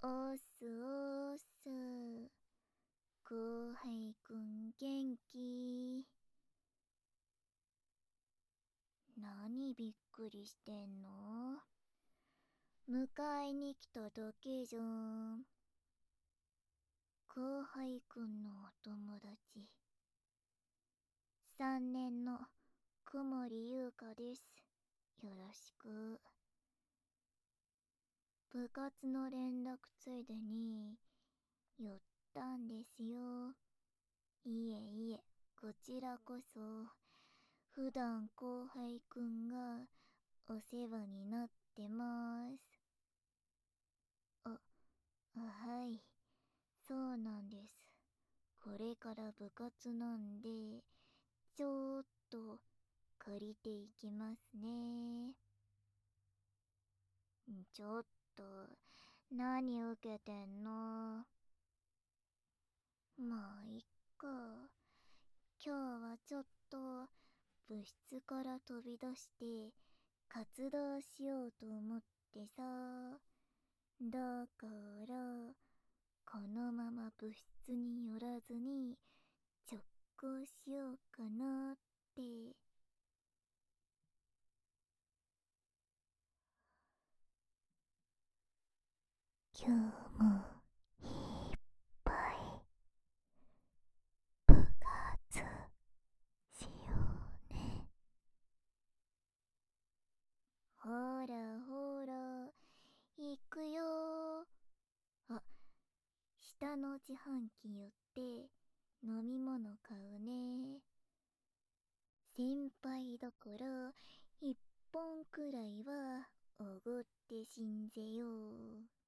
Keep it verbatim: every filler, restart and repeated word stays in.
おすおす。後輩くん元気？何びっくりしてんの？迎えに来ただけじゃん。後輩くんのお友達。さんねんの小森優香です。よろしく。部活の連絡ついでに寄ったんですよ。いえいえ、こちらこそ。普段後輩くんがお世話になってます。あ、はい、そうなんです。これから部活なんで、ちょっと借りていきますね。ちょっと、何受けてんの？まあ、いっか。今日はちょっと部室から飛び出して活動しようと思ってさ。だから、このまま部室に寄らずに直行しようかなって。今日もいっぱい部活しようね。ほらほら、行くよ。あ、下の自販機寄って飲み物買うね。先輩だから一本くらいはおごってしんぜよう。